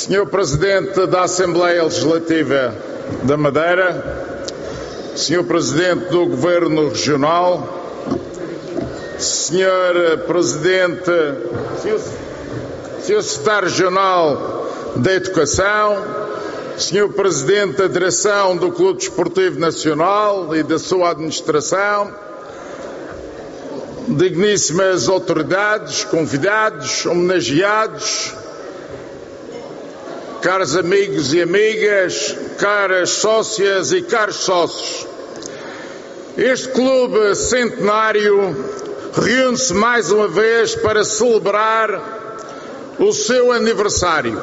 Senhor Presidente da Assembleia Legislativa da Madeira, Senhor Presidente do Governo Regional, Senhor Presidente, Senhor Secretário Regional da Educação, Senhor Presidente da Direção do Clube Desportivo Nacional e da sua administração, digníssimas autoridades, convidados, homenageados, caros amigos e amigas, caras sócias e caros sócios. Este clube centenário reúne-se mais uma vez para celebrar o seu aniversário.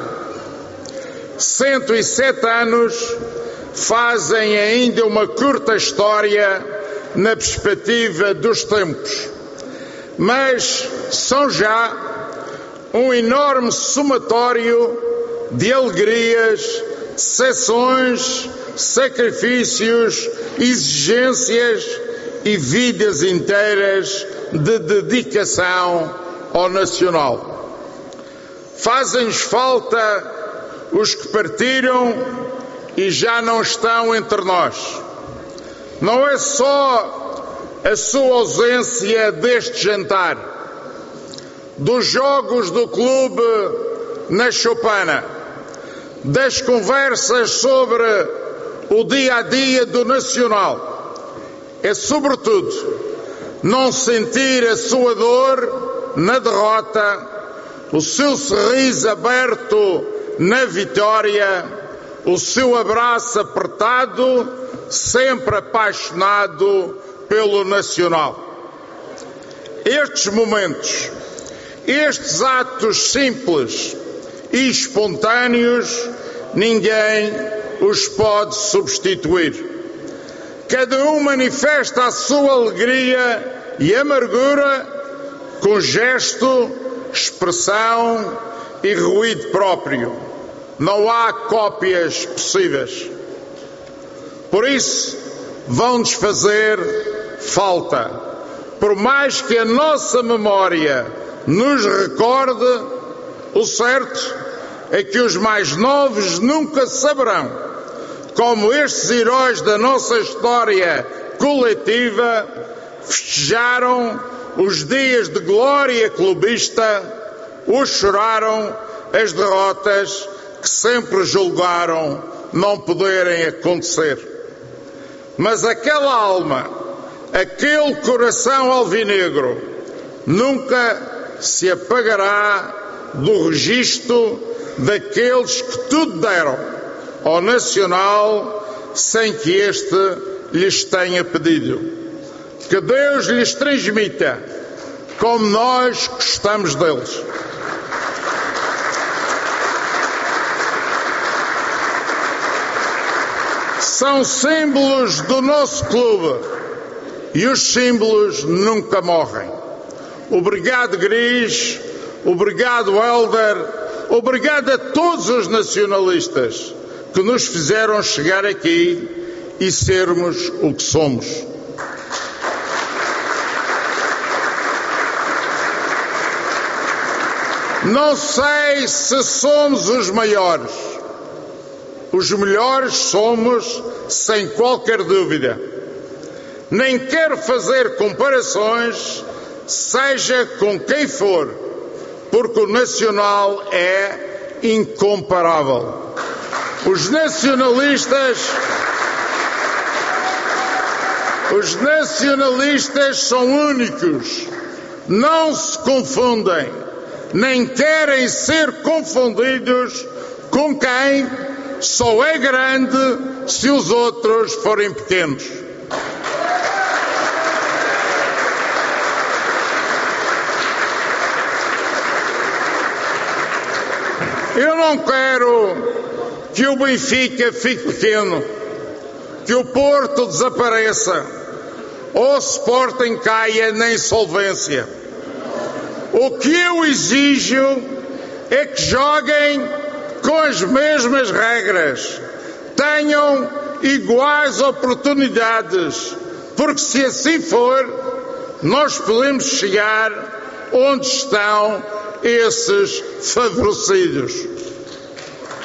107 anos fazem ainda uma curta história na perspectiva dos tempos, mas são já um enorme somatório de alegrias, decepções, sacrifícios, exigências e vidas inteiras de dedicação ao nacional. Fazem-nos falta os que partiram e já não estão entre nós. Não é só a sua ausência deste jantar, dos jogos do clube na Choupana, das conversas sobre o dia-a-dia do Nacional. É, sobretudo, não sentir a sua dor na derrota, o seu sorriso aberto na vitória, o seu abraço apertado, sempre apaixonado pelo Nacional. Estes momentos, estes atos simples e espontâneos, ninguém os pode substituir. Cada um manifesta a sua alegria e amargura com gesto, expressão e ruído próprio. Não há cópias possíveis. Por isso, vão-nos fazer falta. Por mais que a nossa memória nos recorde, o certo é que os mais novos nunca saberão como estes heróis da nossa história coletiva festejaram os dias de glória clubista ou choraram as derrotas que sempre julgaram não poderem acontecer. Mas aquela alma, aquele coração alvinegro, nunca se apagará do registro daqueles que tudo deram ao Nacional sem que este lhes tenha pedido. Que Deus lhes transmita como nós gostamos deles. São símbolos do nosso clube e os símbolos nunca morrem. Obrigado, Gris. Obrigado, Helder. Obrigado a todos os nacionalistas que nos fizeram chegar aqui e sermos o que somos. Não sei se somos os maiores. Os melhores somos, sem qualquer dúvida. Nem quero fazer comparações, seja com quem for, porque o Nacional é incomparável. Os nacionalistas são únicos, não se confundem, nem querem ser confundidos com quem só é grande se os outros forem pequenos. Eu não quero que o Benfica fique pequeno, que o Porto desapareça ou o Sporting caia na insolvência. O que eu exijo é que joguem com as mesmas regras, tenham iguais oportunidades, porque se assim for, nós podemos chegar onde estão esses favorecidos.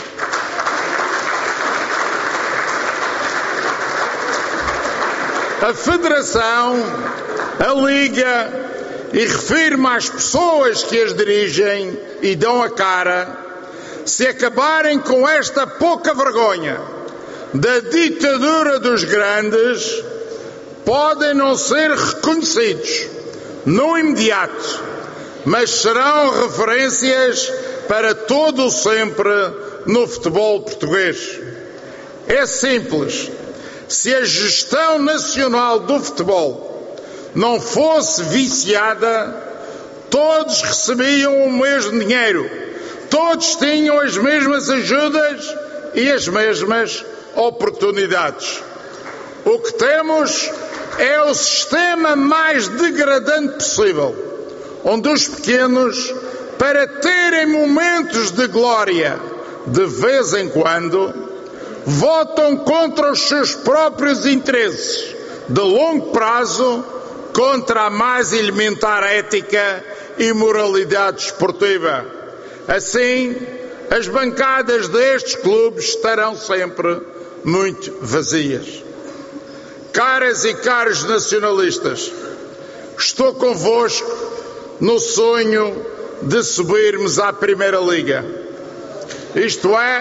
a Federação, a Liga, e refiro-me às pessoas que as dirigem e dão a cara, se acabarem com esta pouca vergonha da ditadura dos grandes, podem não ser reconhecidos no imediato, mas serão referências para todo o sempre no futebol português. É simples. Se a gestão nacional do futebol não fosse viciada, todos recebiam o mesmo dinheiro, todos tinham as mesmas ajudas e as mesmas oportunidades. O que temos é o sistema mais degradante possível, onde os pequenos, para terem momentos de glória de vez em quando, votam contra os seus próprios interesses de longo prazo, contra a mais elementar ética e moralidade desportiva. Assim, as bancadas destes clubes estarão sempre muito vazias. Caras e caros nacionalistas, estou convosco no sonho de subirmos à Primeira Liga. Isto é,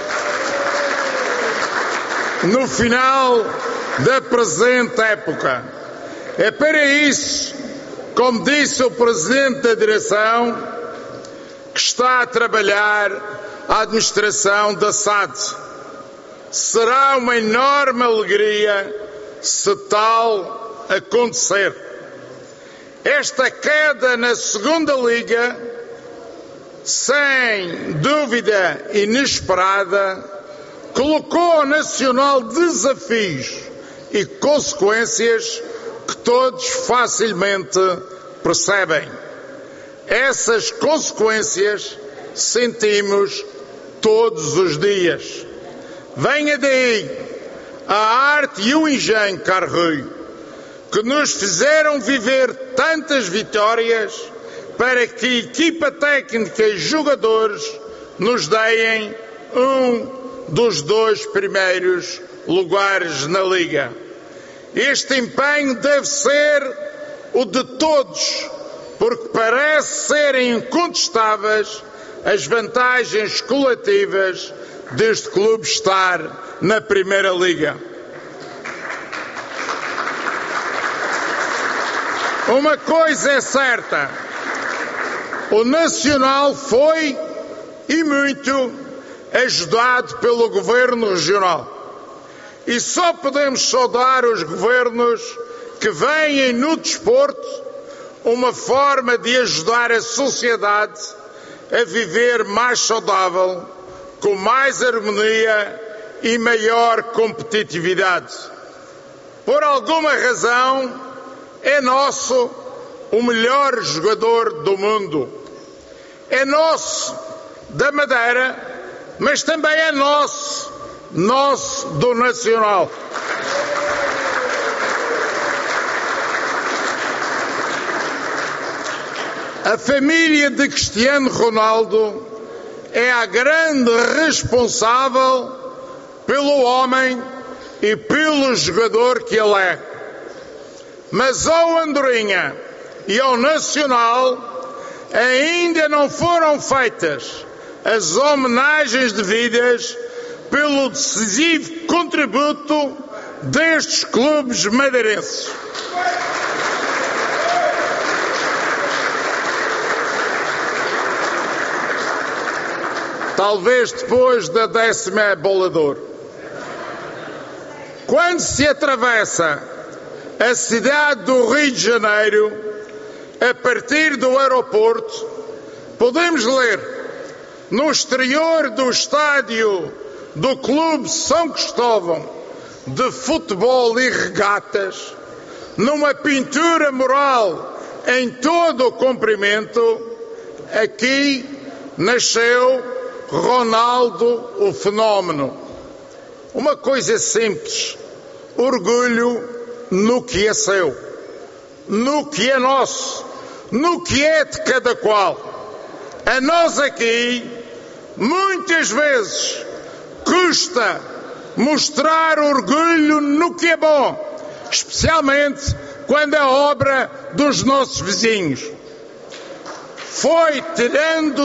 no final da presente época. É para isso, como disse o Presidente da Direção, que está a trabalhar a administração da SAD. Será uma enorme alegria se tal acontecer. Esta queda na segunda liga, sem dúvida inesperada, colocou ao Nacional desafios e consequências que todos facilmente percebem. Essas consequências sentimos todos os dias. Venha daí a arte e o engenho, caro Rui, que nos fizeram viver tantas vitórias para que a equipa técnica e jogadores nos deem um dos 2 primeiros lugares na Liga. Este empenho deve ser o de todos, porque parece serem incontestáveis as vantagens coletivas deste clube estar na Primeira Liga. Uma coisa é certa, o Nacional foi, e muito, ajudado pelo Governo Regional. E só podemos saudar os governos que veem no desporto uma forma de ajudar a sociedade a viver mais saudável, com mais harmonia e maior competitividade. Por alguma razão, é nosso o melhor jogador do mundo. É nosso da Madeira, mas também é nosso do Nacional. A família de Cristiano Ronaldo é a grande responsável pelo homem e pelo jogador que ele é. Mas ao Andorinha e ao Nacional ainda não foram feitas as homenagens devidas pelo decisivo contributo destes clubes madeirenses. Talvez depois da 10ª bola de ouro. Quando se atravessa a cidade do Rio de Janeiro, a partir do aeroporto, podemos ler no exterior do estádio do Clube São Cristóvão de Futebol e Regatas, numa pintura mural em todo o comprimento, aqui nasceu Ronaldo, o fenómeno. Uma coisa simples, orgulho no que é seu, no que é nosso, no que é de cada qual. A nós aqui, muitas vezes, custa mostrar orgulho no que é bom, especialmente quando é obra dos nossos vizinhos. Foi tirando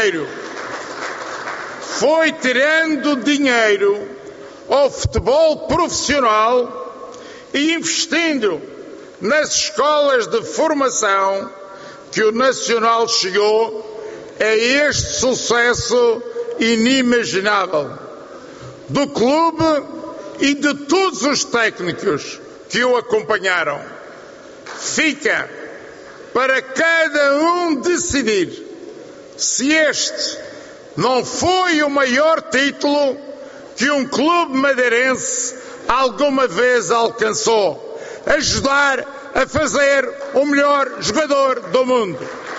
dinheiro ao futebol profissional e investindo nas escolas de formação que o Nacional chegou a este sucesso inimaginável do clube e de todos os técnicos que o acompanharam. Fica para cada um decidir se este não foi o maior título que um clube madeirense alguma vez alcançou. Ajudar a fazer o melhor jogador do mundo.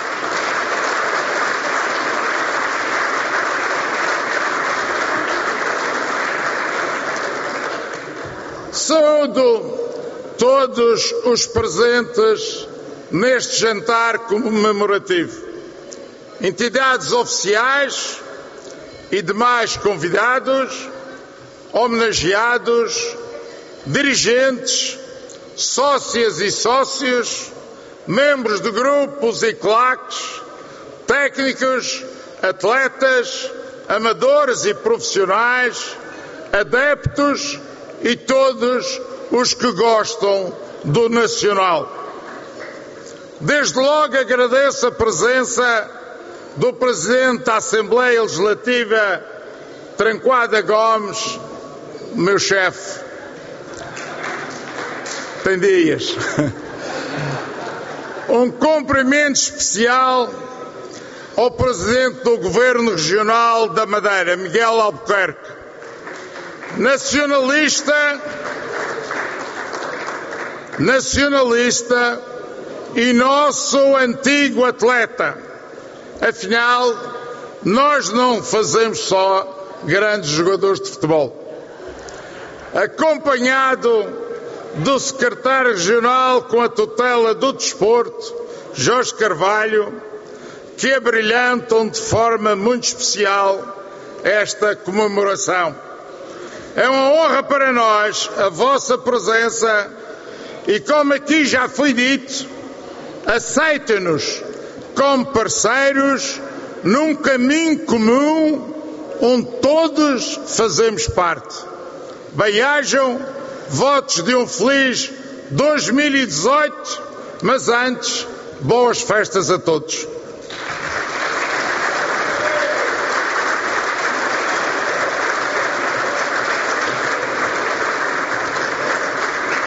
Saúdo todos os presentes neste jantar comemorativo, entidades oficiais e demais convidados, homenageados, dirigentes, sócias e sócios, membros de grupos e claques, técnicos, atletas, amadores e profissionais, adeptos e todos os que gostam do Nacional. Desde logo agradeço a presença do Presidente da Assembleia Legislativa, Tranquada Gomes, meu chefe. Tem dias. Um cumprimento especial ao Presidente do Governo Regional da Madeira, Miguel Albuquerque, nacionalista e nosso antigo atleta. Afinal, nós não fazemos só grandes jogadores de futebol. Acompanhado do secretário regional com a tutela do desporto, Jorge Carvalho, que abrilhantam de forma muito especial esta comemoração. É uma honra para nós a vossa presença e, como aqui já foi dito, aceitem-nos como parceiros num caminho comum onde todos fazemos parte. Bem-ajam, votos de um feliz 2018, mas antes, boas festas a todos.